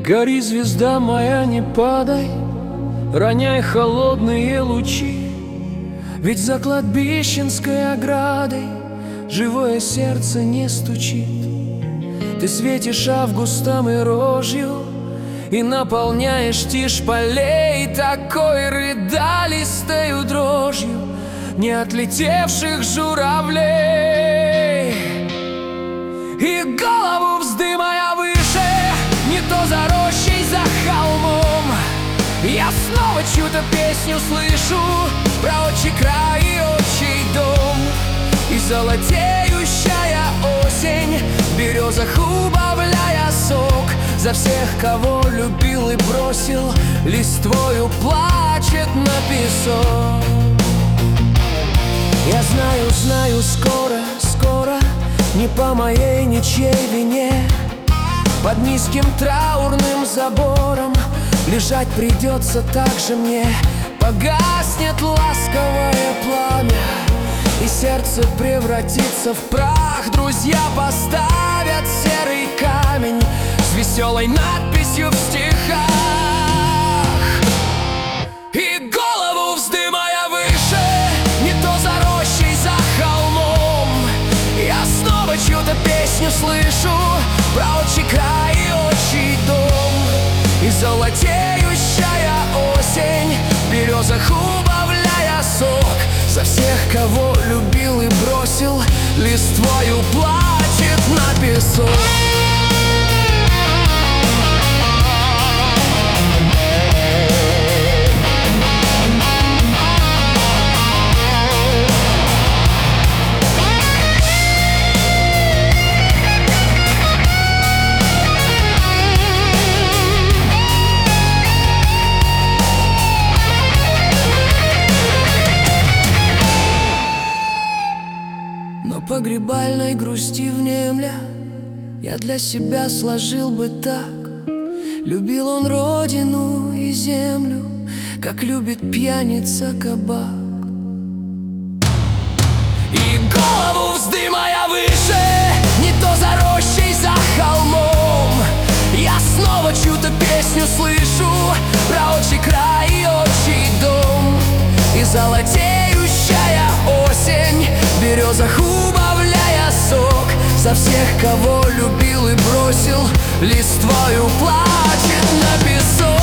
Гори, звезда моя, не падай, роняй холодные лучи, ведь за кладбищенской оградой живое сердце не стучит. Ты светишь августом и рожью и наполняешь тишь полей такой рыдалистою дрожью не отлетевших журавлей. И голову вздымая выше, не то за рощей, за холмом, я снова чью-то песню слышу про отчий край и отчий дом. И золотеющая осень в березах, убавляя сок, за всех, кого любил и бросил, листвою плачет на песок. Я знаю, знаю, скоро, скоро, не по моей ничьей вине, под низким траурным забором лежать придется так же мне. Погаснет ласковое пламя, и сердце превратится в прах. Друзья поставят серый камень с веселой надписью в стихах. И голову вздымая выше, не то за рощей, за холмом, я снова чью-то песню слышу про отчий край и отчий дом. И золотеющая осень в березах, убавляя сок, за всех, кого любил и бросил, листвою плачет на песок. Но погребальной грусти внемля я для себя сложил бы так: любил он родину и землю, как любит пьяница кабак. И голову вздымая выше, не то за рощей, за холмом, я снова чью-то песню слышу про отчий край и отчий дом. И золотеющая осень в березах, убавляя сок, за всех, кого любил и бросил, листвою плачет на песок.